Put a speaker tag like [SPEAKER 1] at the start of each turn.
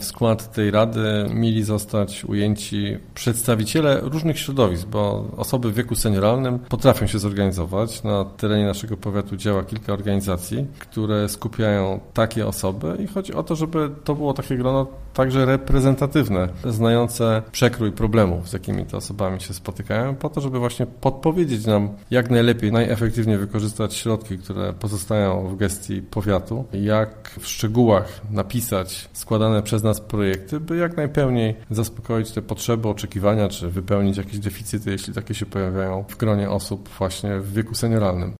[SPEAKER 1] w skład tej rady mieli zostać ujęci przedstawiciele różnych środowisk, bo osoby w wieku senioralnym potrafią się zorganizować. Na terenie naszego powiatu działa kilka organizacji, które skupiają takie osoby i chodzi o to, żeby to było takie grono także reprezentatywne, znające przekrój problemów, z jakimi te osobami się spotykają, po to, żeby właśnie podpowiedzieć nam, jak najlepiej, najefektywniej wykorzystać środki, które pozostają w gestii powiatu, jak w szczegółach napisać składane przez nas projekty, by jak najpełniej zaspokoić te potrzeby, oczekiwania, czy wypełnić jakieś deficyty, jeśli takie się pojawiają w gronie osób właśnie w wieku senioralnym.